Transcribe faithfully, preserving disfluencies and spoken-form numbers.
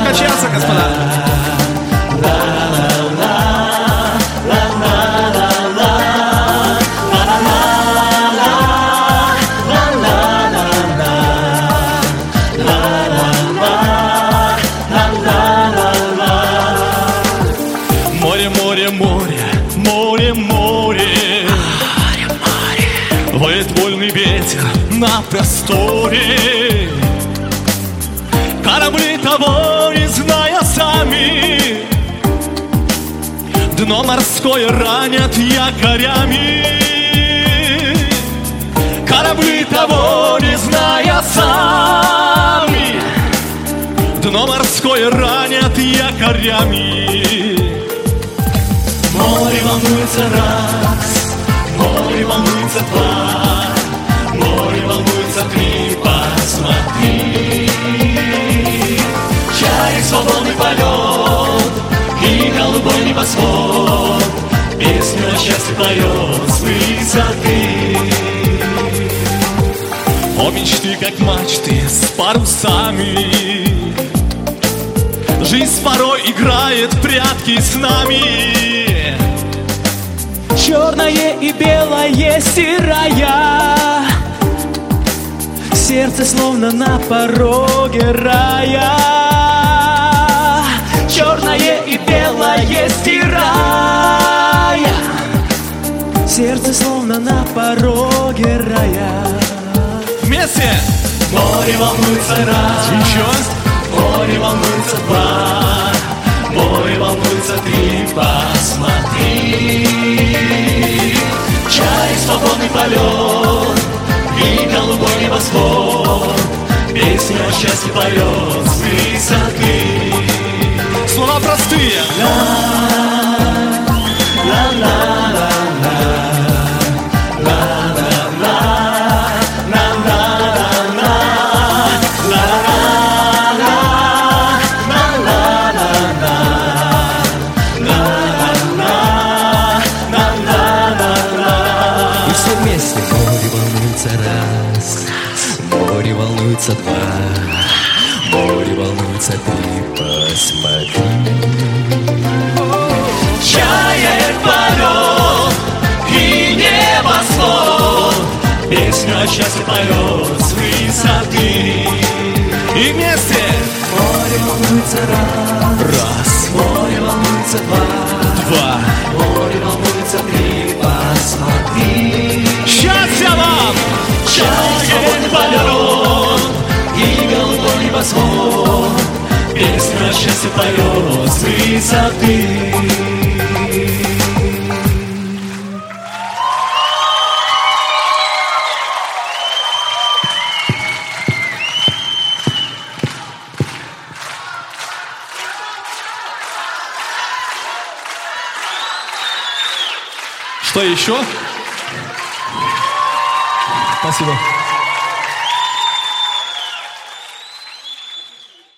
качаться, господа. Море, море, море, море, море, воет вольный ветер на просторе. Корабли того не зная сами, дно морское ранят якорями. Корабли того не зная сами, дно морское ранят якорями. Море волнуется раз, море волнуется два, море волнуется три, посмотри. Чай, свободный полет и голубой небосвод, песню о счастье поет с высоты. О, мечты, как мачты с парусами, жизнь порой играет в прятки с нами. Черное и белое стирая, сердце словно на пороге рая. Черное и белое стирая, сердце словно на пороге рая. Вместе! Море волнуется раз, еще. Море волнуется два, море волнуется три, посмотри. Чай, свободный полет и голубой небосвод, песню о счастье поет с высоты. Слова простые. Раз, море волнуется два, море волнуется три, посмотри. Чает полет и небосвод, песню о счастье поет с высоты. И вместе! Море волнуется раз, раз, море волнуется два, два, море волнуется три, посмотри. Счастья вам! Чает полет и голубой небосвод, песню о счастье поет с высоты. Что еще? Спасибо.